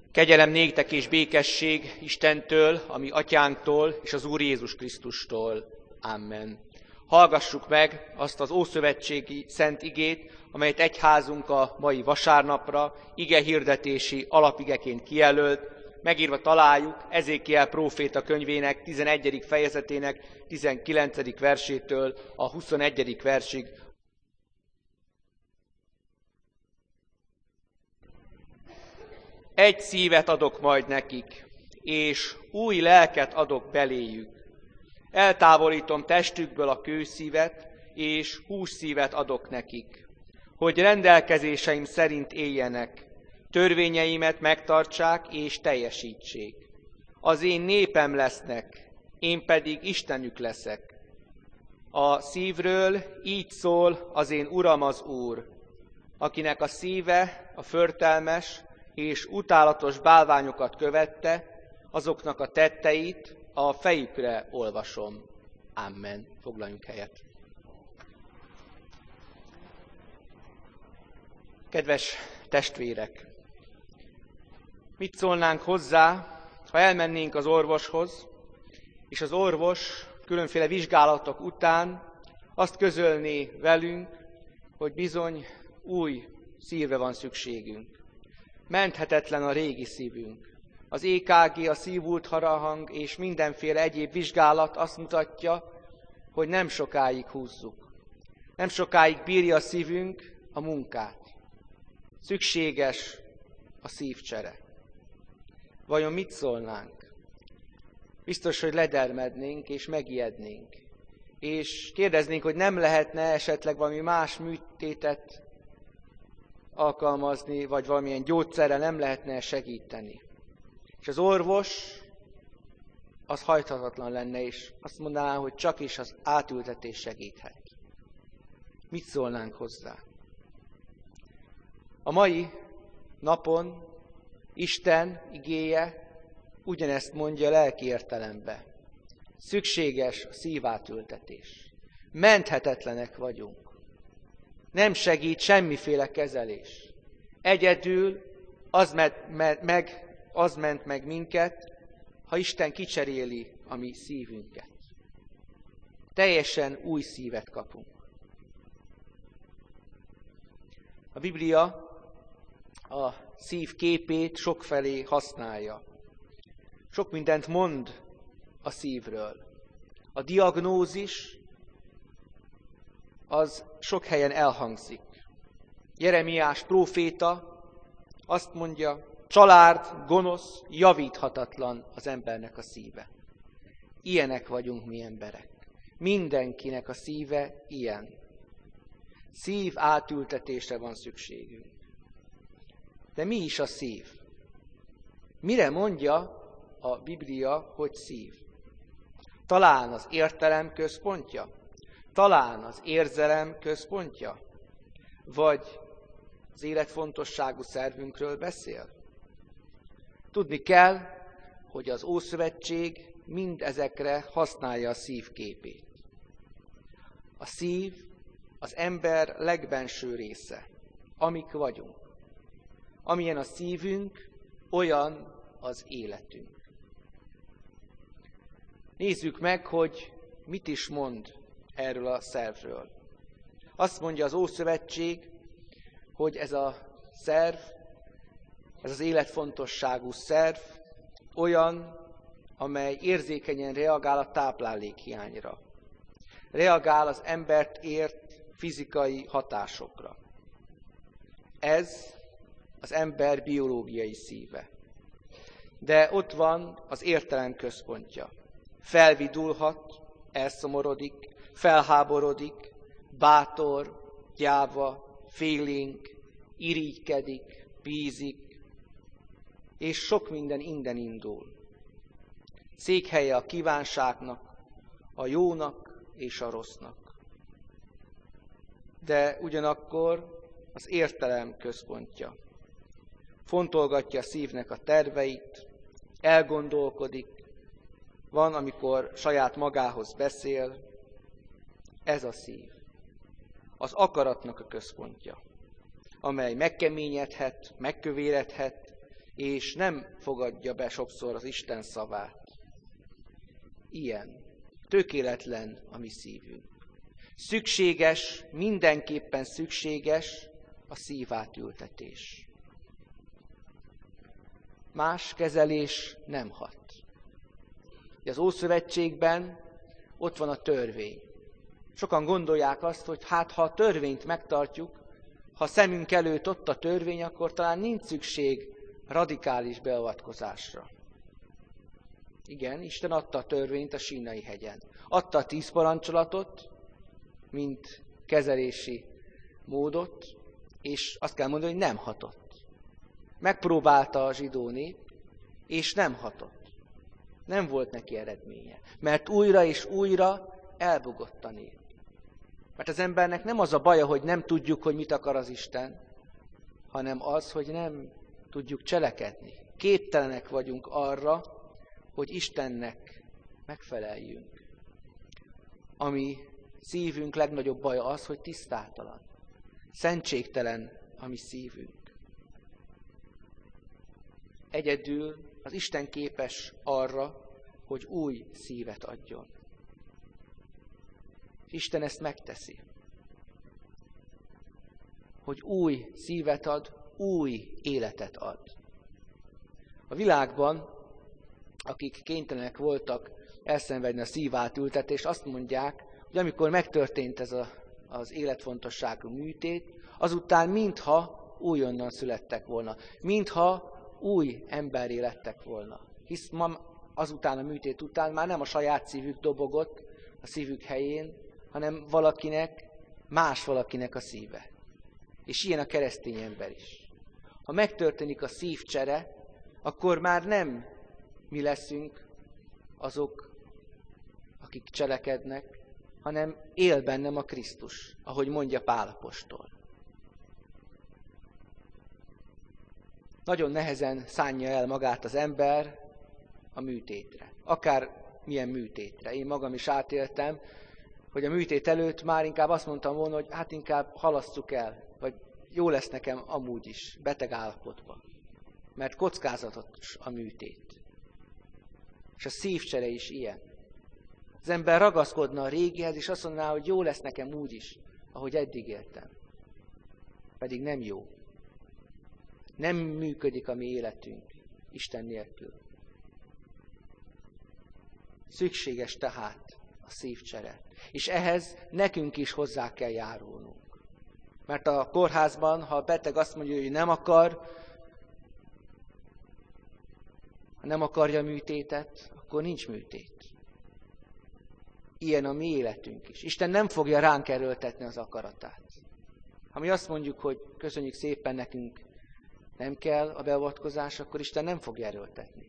Kegyelem néktek és békesség Istentől, a mi atyánktól és az Úr Jézus Krisztustól. Amen. Hallgassuk meg azt az ószövetségi szent igét, amelyet egyházunk a mai vasárnapra igehirdetési alapigeként kijelölt. Megírva találjuk Ezékiel próféta könyvének 11. fejezetének 19. versétől a 21. versig. Egy szívet adok majd nekik, és új lelket adok beléjük. Eltávolítom testükből a kőszívet, és hússzívet adok nekik, hogy rendelkezéseim szerint éljenek, törvényeimet megtartsák és teljesítsék. Az én népem lesznek, én pedig Istenük leszek. A szívről így szól az én Uram az Úr, akinek a szíve a förtelmes és utálatos bálványokat követte, azoknak a tetteit a fejükre olvasom. Amen. Foglaljunk helyet. Kedves testvérek! Mit szólnánk hozzá, ha elmennénk az orvoshoz, és az orvos különféle vizsgálatok után azt közölné velünk, hogy bizony új szívre van szükségünk. Menthetetlen a régi szívünk. Az EKG, a szívultharahang és mindenféle egyéb vizsgálat azt mutatja, hogy nem sokáig húzzuk. Nem sokáig bírja a szívünk a munkát. Szükséges a szívcsere. Vajon mit szólnánk? Biztos, hogy ledermednénk és megijednénk. És kérdeznénk, hogy nem lehetne esetleg valami más műtétet alkalmazni, vagy valamilyen gyógyszerrel nem lehetne segíteni. És az orvos az hajthatatlan lenne, és azt mondaná, hogy csak is az átültetés segíthet. Mit szólnánk hozzá? A mai napon Isten igéje ugyanezt mondja lelki értelembe. Szükséges a szívátültetés. Menthetetlenek vagyunk. Nem segít semmiféle kezelés. Egyedül az ment meg minket, ha Isten kicseréli a mi szívünket. Teljesen új szívet kapunk. A Biblia a szív képét sokfelé használja. Sok mindent mond a szívről. A diagnózis az sok helyen elhangzik. Jeremiás próféta azt mondja, család, gonosz, javíthatatlan az embernek a szíve. Ilyenek vagyunk mi emberek. Mindenkinek a szíve ilyen. Szív átültetésre van szükségünk. De mi is a szív? Mire mondja a Biblia, hogy szív? Talán az értelem központja? Talán az érzelem központja? Vagy az életfontosságú szervünkről beszél? Tudni kell, hogy az Ószövetség mindezekre használja a szív képét. A szív az ember legbenső része, amik vagyunk. Amilyen a szívünk, olyan az életünk. Nézzük meg, hogy mit is mond erről a szervről. Azt mondja az Ószövetség, hogy ez a szerv, ez az életfontosságú szerv olyan, amely érzékenyen reagál a táplálékhiányra. Reagál az embert ért fizikai hatásokra. Ez az ember biológiai szíve. De ott van az értelem központja. Felvidulhat, elszomorodik, felháborodik, bátor, gyáva, félénk, irigykedik, bízik, és sok minden innen indul. Székhelye a kívánságnak, a jónak és a rossznak. De ugyanakkor az értelem központja. Fontolgatja a szívnek a terveit, elgondolkodik, van, amikor saját magához beszél, ez a szív. Az akaratnak a központja, amely megkeményedhet, megkövéredhet, és nem fogadja be sokszor az Isten szavát. Ilyen. Tökéletlen a mi szívünk. Szükséges, mindenképpen szükséges a szívátültetés. Más kezelés nem hat. Az Ószövetségben ott van a törvény. Sokan gondolják azt, hogy hát ha a törvényt megtartjuk, ha szemünk előtt ott a törvény, akkor talán nincs szükség radikális beavatkozásra. Igen, Isten adta a törvényt a Sínai hegyen. Adta a 10 parancsolatot, mint kezelési módot, és azt kell mondani, hogy nem hatott. Megpróbálta a zsidó nép, és nem hatott. Nem volt neki eredménye, mert újra és újra elbukott a nép. Mert az embernek nem az a baja, hogy nem tudjuk, hogy mit akar az Isten, hanem az, hogy nem tudjuk cselekedni. Képtelenek vagyunk arra, hogy Istennek megfeleljünk. Ami szívünk legnagyobb baja az, hogy tisztátalan. Szentségtelen a mi szívünk. Egyedül az Isten képes arra, hogy új szívet adjon. Isten ezt megteszi. Hogy új szívet ad, új életet ad. A világban, akik kénytelenek voltak elszenvedni a szívátültetést, azt mondják, hogy amikor megtörtént ez az életfontosságú műtét, azután mintha újonnan születtek volna, mintha új emberré lettek volna. Hisz ma azután a műtét után már nem a saját szívük dobogott a szívük helyén, hanem más valakinek a szíve. És ilyen a keresztény ember is. Ha megtörténik a szívcsere, akkor már nem mi leszünk azok, akik cselekednek, hanem él bennem a Krisztus, ahogy mondja Pál apostol. Nagyon nehezen szánja el magát az ember a műtétre. Akár milyen műtétre. Én magam is átéltem, hogy a műtét előtt már inkább azt mondtam volna, hogy hát inkább halasszuk el, vagy jó lesz nekem amúgy is, beteg állapotban. Mert kockázatos a műtét. És a szívcsere is ilyen. Az ember ragaszkodna a régihez, és azt mondaná, hogy jó lesz nekem úgy is, ahogy eddig éltem. Pedig nem jó. Nem működik a mi életünk Isten nélkül. Szükséges tehát a szívcsere. És ehhez nekünk is hozzá kell járulnunk. Mert a kórházban, ha a beteg azt mondja, hogy nem akarja a műtétet, akkor nincs műtét. Ilyen a mi életünk is. Isten nem fogja ránk erőltetni az akaratát. Ha mi azt mondjuk, hogy köszönjük szépen, nekünk nem kell a beavatkozás, akkor Isten nem fogja erőltetni.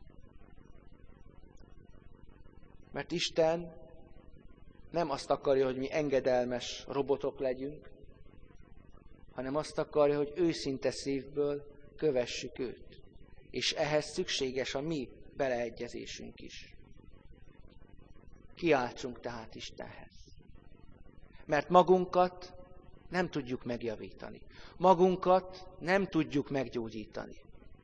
Mert Isten nem azt akarja, hogy mi engedelmes robotok legyünk, hanem azt akarja, hogy őszinte szívből kövessük őt. És ehhez szükséges a mi beleegyezésünk is. Kiáltsunk tehát Istenhez. Mert magunkat nem tudjuk megjavítani. Magunkat nem tudjuk meggyógyítani.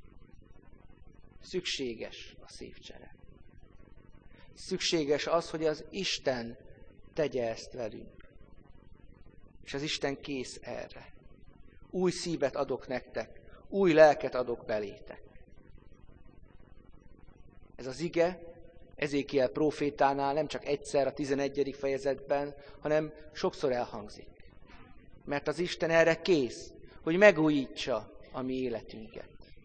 Szükséges a szívcsere. Szükséges az, hogy az Isten tegye ezt velünk. És az Isten kész erre. Új szívet adok nektek, új lelket adok belétek. Ez az ige Ezékiel prófétánál nem csak egyszer a 11. fejezetben, hanem sokszor elhangzik. Mert az Isten erre kész, hogy megújítsa a mi életünket.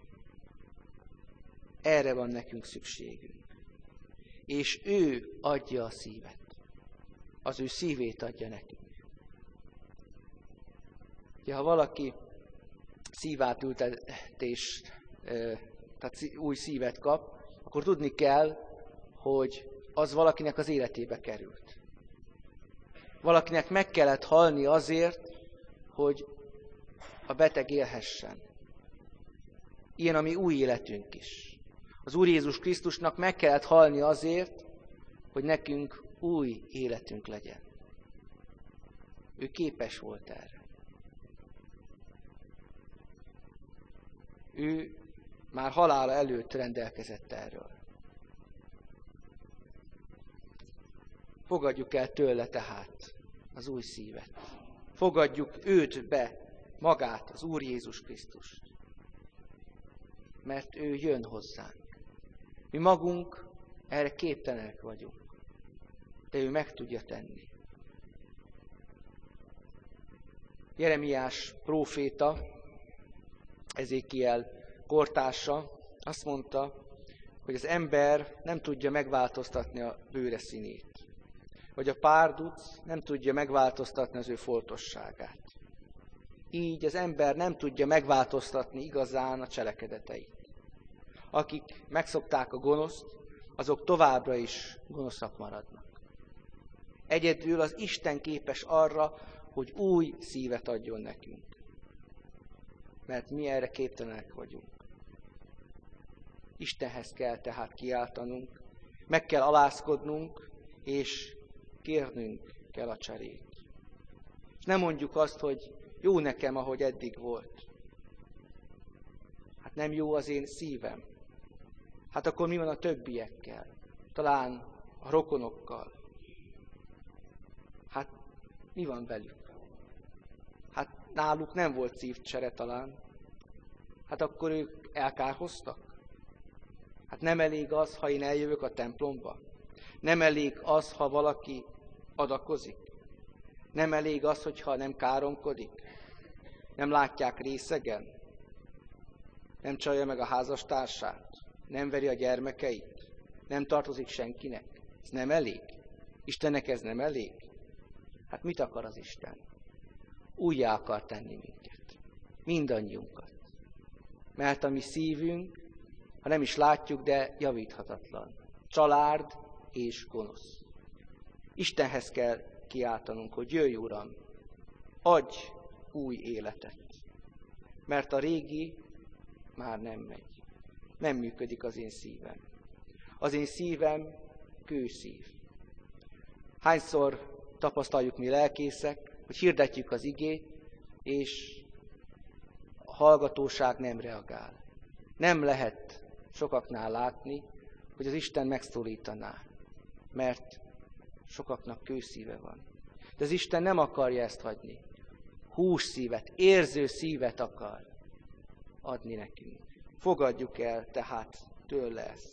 Erre van nekünk szükségünk. És ő adja a szívet. Az ő szívét adja nekünk. Ha valaki szívátültetést, tehát új szívet kap, akkor tudni kell, hogy az valakinek az életébe került. Valakinek meg kellett halni azért, hogy a beteg élhessen. Ilyen a mi új életünk is. Az Úr Jézus Krisztusnak meg kellett halni azért, hogy nekünk új életünk legyen. Ő képes volt erre. Ő már halála előtt rendelkezett erről. Fogadjuk el tőle tehát az új szívet. Fogadjuk őt be, magát, az Úr Jézus Krisztust. Mert ő jön hozzánk. Mi magunk erre képtelenek vagyunk. De ő meg tudja tenni. Jeremiás próféta, Ezékiel kortársa azt mondta, hogy az ember nem tudja megváltoztatni a bőre színét, vagy a párduc nem tudja megváltoztatni az ő foltosságát. Így az ember nem tudja megváltoztatni igazán a cselekedeteit. Akik megszokták a gonoszt, azok továbbra is gonoszak maradnak. Egyedül az Isten képes arra, hogy új szívet adjon nekünk. Mert mi erre képtelenek vagyunk. Istenhez kell tehát kiáltanunk, meg kell alázkodnunk, és kérnünk kell a cserét. És nem mondjuk azt, hogy jó nekem, ahogy eddig volt. Hát nem jó az én szívem. Hát akkor mi van a többiekkel? Talán a rokonokkal. Hát mi van velük? Hát náluk nem volt szívcsere talán. Hát akkor ők elkárhoztak? Hát nem elég az, ha én eljövök a templomba? Nem elég az, ha valaki adakozik? Nem elég az, hogyha nem káromkodik? Nem látják részegen? Nem csalja meg a házastársát? Nem veri a gyermekeit? Nem tartozik senkinek? Ez nem elég? Istennek ez nem elég? Hát mit akar az Isten? Újjá akar tenni minket. Mindannyiunkat. Mert a mi szívünk, ha nem is látjuk, de javíthatatlan. Család és gonosz. Istenhez kell kiáltanunk, hogy jöjj, Uram, adj új életet. Mert a régi már nem megy. Nem működik az én szívem. Az én szívem kőszív. Hányszor tapasztaljuk mi lelkészek, hogy hirdetjük az igét, és a hallgatóság nem reagál. Nem lehet sokaknál látni, hogy az Isten megszólítaná, mert sokaknak kőszíve van. De az Isten nem akarja ezt hagyni. Hússzívet, érző szívet akar adni nekünk. Fogadjuk el tehát tőle ezt.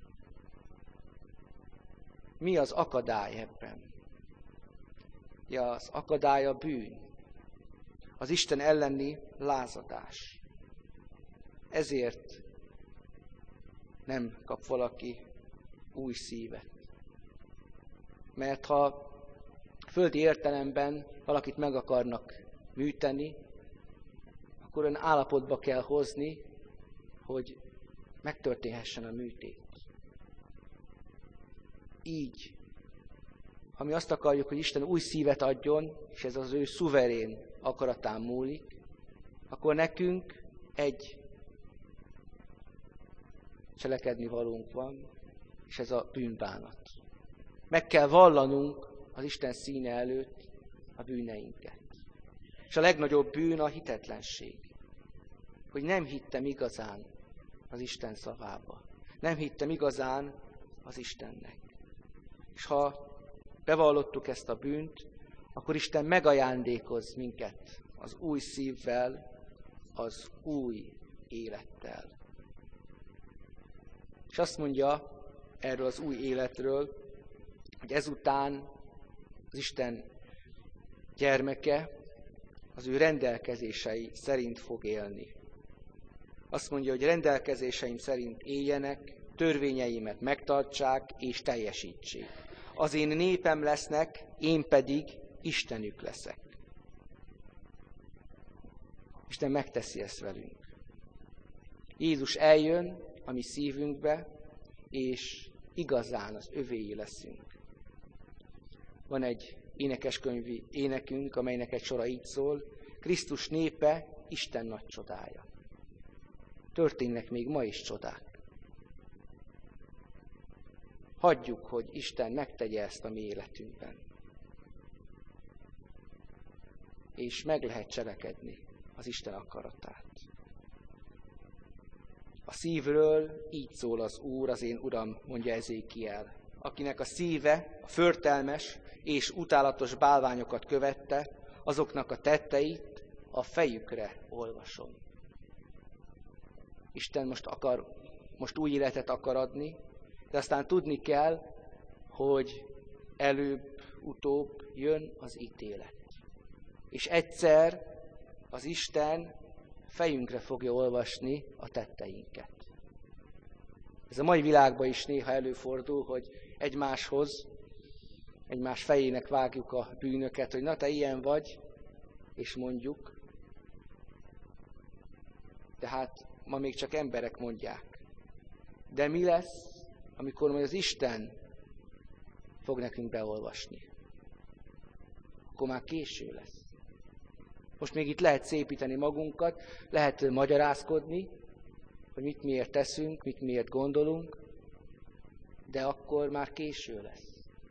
Mi az akadály ebben? Ja, az akadály a bűn. Az Isten elleni lázadás. Ezért nem kap valaki új szívet. Mert ha földi értelemben valakit meg akarnak műteni, akkor olyan állapotba kell hozni, hogy megtörténhessen a műtét. Így, ha mi azt akarjuk, hogy Isten új szívet adjon, és ez az ő szuverén akaratán múlik, akkor nekünk egy cselekedni valónk van, és ez a bűnbánat. Meg kell vallanunk az Isten színe előtt a bűneinket. És a legnagyobb bűn a hitetlenség. Hogy nem hittem igazán az Isten szavába. Nem hittem igazán az Istennek. És ha bevallottuk ezt a bűnt, akkor Isten megajándékoz minket az új szívvel, az új élettel. És azt mondja erről az új életről, hogy ezután az Isten gyermeke az ő rendelkezései szerint fog élni. Azt mondja, hogy rendelkezéseim szerint éljenek, törvényeimet megtartsák és teljesítsék. Az én népem lesznek, én pedig Istenük leszek. Isten megteszi ezt velünk. Jézus eljön a mi szívünkbe, és igazán az övéi leszünk. Van egy énekeskönyvi énekünk, amelynek egy sora így szól: Krisztus népe, Isten nagy csodája. Történnek még ma is csodák. Hagyjuk, hogy Isten megtegye ezt a mi életünkben. És meg lehet cselekedni az Isten akaratát. A szívről így szól az Úr, az én Uram, mondja Ezékiel, akinek a szíve a förtelmes és utálatos bálványokat követte, azoknak a tetteit a fejükre olvasom. Isten most új életet akar adni, de aztán tudni kell, hogy előbb-utóbb jön az ítélet. És egyszer az Isten fejünkre fogja olvasni a tetteinket. Ez a mai világban is néha előfordul, hogy egymás fejének vágjuk a bűnöket, hogy na te ilyen vagy, és mondjuk. De hát ma még csak emberek mondják. De mi lesz, amikor majd az Isten fog nekünk beolvasni? Akkor már késő lesz. Most még itt lehet szépíteni magunkat, lehet magyarázkodni, hogy mit miért teszünk, mit miért gondolunk, de akkor már késő lesz.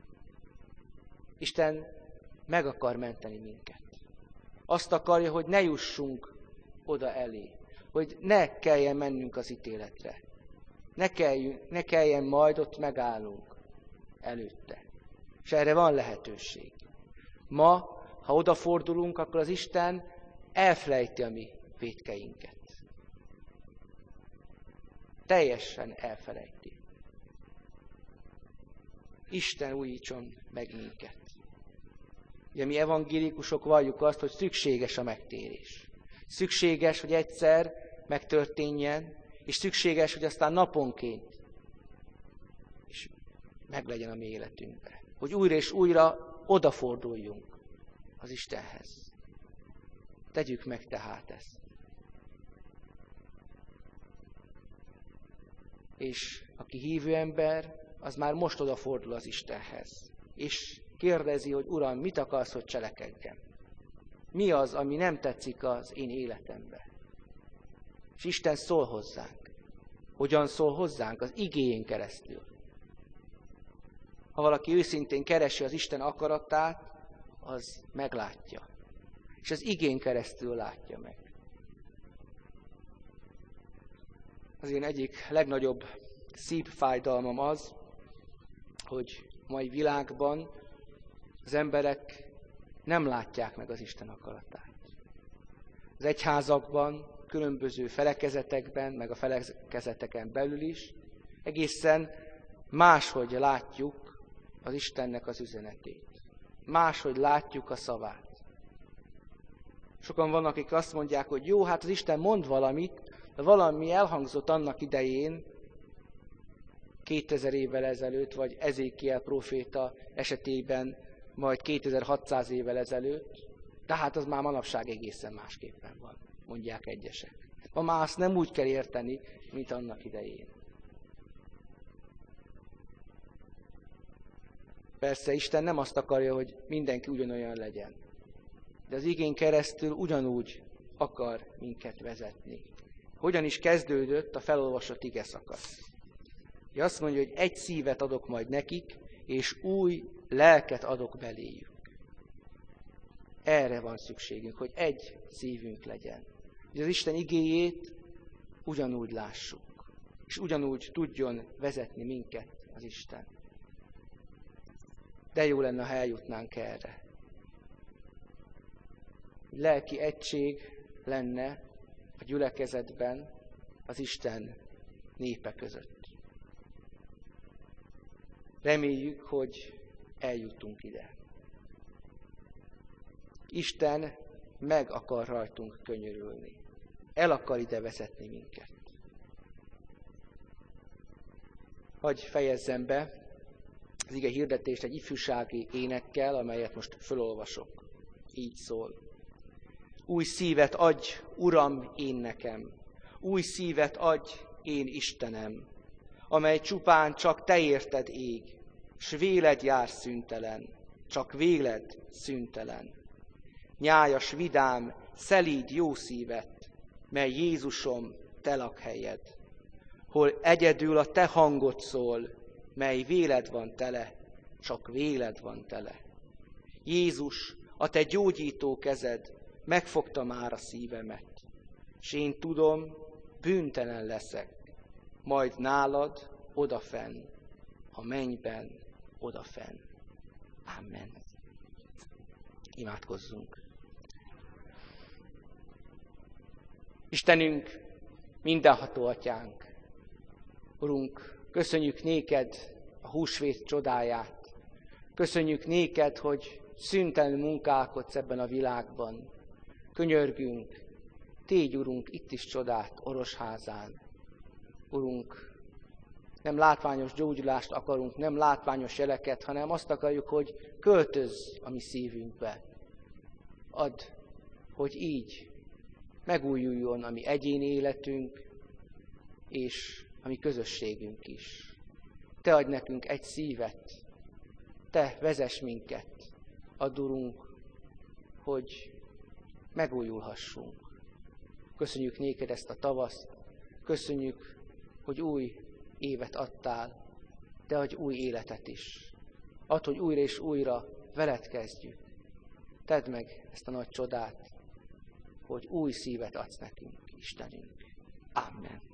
Isten meg akar menteni minket. Azt akarja, hogy ne jussunk oda elé, hogy ne kelljen mennünk az ítéletre. Ne kelljen majd ott megállnunk előtte. És erre van lehetőség. Ma, ha odafordulunk, akkor az Isten elfelejti a mi vétkeinket. Teljesen elfelejti. Isten újítson meg minket. Ugye mi evangélikusok valljuk azt, hogy szükséges a megtérés. Szükséges, hogy egyszer megtörténjen, és szükséges, hogy aztán naponként is meglegyen a mi életünkben. Hogy újra és újra odaforduljunk az Istenhez. Tegyük meg tehát ezt. És aki hívő ember, az már most odafordul az Istenhez. És kérdezi, hogy Uram, mit akarsz, hogy cselekedjem? Mi az, ami nem tetszik az én életembe? És Isten szól hozzánk. Hogyan szól hozzánk? Az igéjén keresztül. Ha valaki őszintén keresi az Isten akaratát, az meglátja. És az igén keresztül látja meg. Az én egyik legnagyobb szívfájdalmam az, hogy mai világban az emberek nem látják meg az Isten akaratát. Az egyházakban, különböző felekezetekben, meg a felekezeteken belül is egészen máshogy látjuk az Istennek az üzenetét. Máshogy látjuk a szavát. Sokan vannak, akik azt mondják, hogy jó, hát az Isten mond valamit, de valami elhangzott annak idején, 2000 évvel ezelőtt, vagy Ezékiel próféta esetében majd 2600 évvel ezelőtt, de hát az már manapság egészen másképpen van, mondják egyesek. Ma már azt nem úgy kell érteni, mint annak idején. Persze Isten nem azt akarja, hogy mindenki ugyanolyan legyen, de az igén keresztül ugyanúgy akar minket vezetni. Hogyan is kezdődött a felolvasott ige szakasz? Azt mondja, hogy egy szívet adok majd nekik, és új lelket adok beléjük. Erre van szükségünk, hogy egy szívünk legyen. Hogy az Isten igéjét ugyanúgy lássuk, és ugyanúgy tudjon vezetni minket az Isten. De jó lenne, ha eljutnánk erre. Lelki egység lenne a gyülekezetben az Isten népe között. Reméljük, hogy eljutunk ide. Isten meg akar rajtunk könyörülni. El akar ide vezetni minket. Hadd fejezzem be az ige hirdetést egy ifjúsági énekkel, amelyet most felolvasok. Így szól. Új szívet adj, Uram, én nekem. Új szívet adj, én Istenem, amely csupán csak te érted ég, s véled jár szüntelen, csak véled szüntelen. Nyájas, vidám, szelíd jó szívet, mely Jézusom te lakhelyed, hol egyedül a te hangod szól, mely véled van tele, csak véled van tele. Jézus, a te gyógyító kezed megfogta már a szívemet, s én tudom, bűntelen leszek, majd nálad odafenn, a mennyben odafenn. Amen. Imádkozzunk. Istenünk, mindenható Atyánk, Urunk, köszönjük néked a húsvét csodáját. Köszönjük néked, hogy szüntelenül munkálkodsz ebben a világban. Könyörgünk, tégy, Urunk, itt is csodát Orosházán. Urunk, nem látványos gyógyulást akarunk, nem látványos jeleket, hanem azt akarjuk, hogy költözz a mi szívünkbe. Add, hogy így megújuljon a mi egyéni életünk, és a mi közösségünk is. Te adj nekünk egy szívet, te vezess minket, add, Urunk, hogy megújulhassunk. Köszönjük néked ezt a tavaszt, köszönjük, hogy új évet adtál, de adj új életet is. Add, hogy újra és újra veled kezdjük. Tedd meg ezt a nagy csodát, hogy új szívet adsz nekünk, Istenünk. Amen.